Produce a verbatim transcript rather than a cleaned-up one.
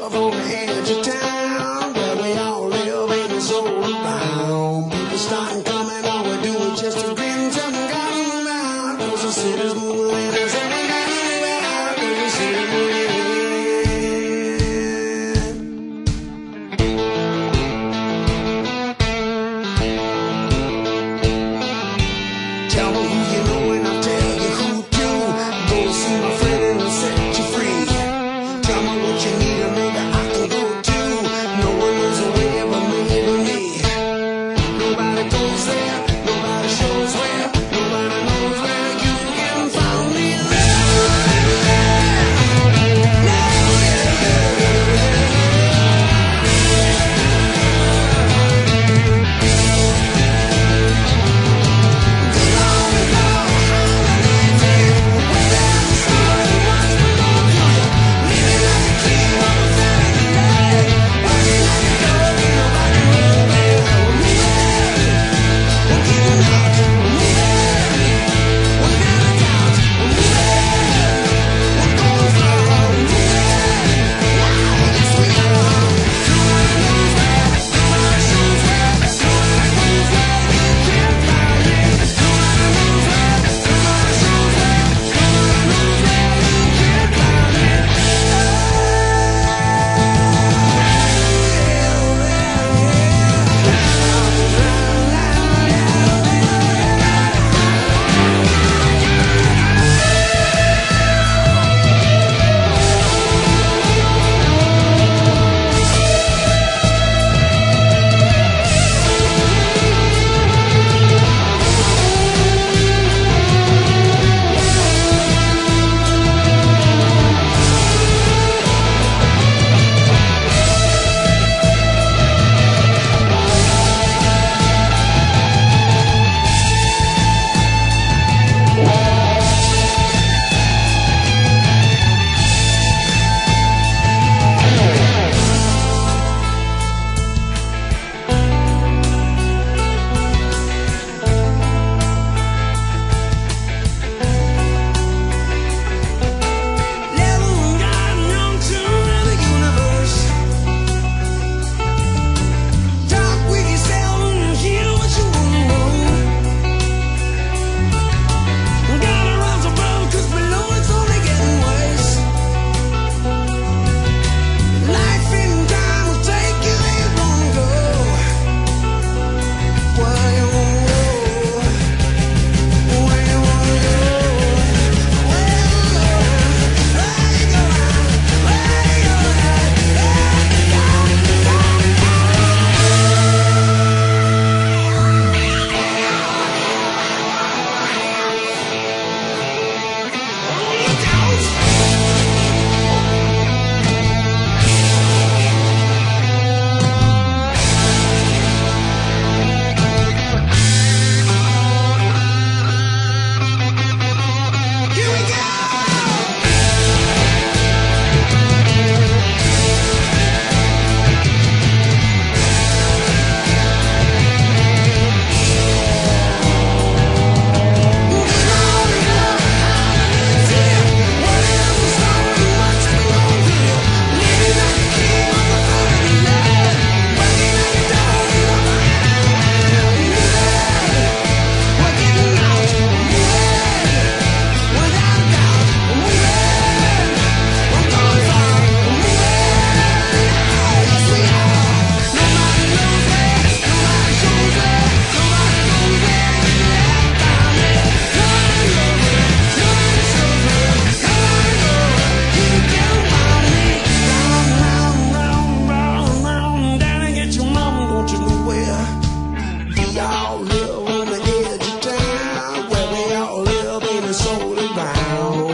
live on the edge of town, where we all live ain't it's all around. People starting coming, all we do is just to grin, tell them got them around, cause the city's moving in, I said we got them around, cause the city's moving in. Tell me who you know and I'll tell you who do. Go see my friend and I'll set you free. Tell me what you need and maybe I can go too. No one knows the way but me but me. Nobody goes there, nobody shows where, nobody knows where you can find me. All live on the edge of town, where we all live ain't it's all around.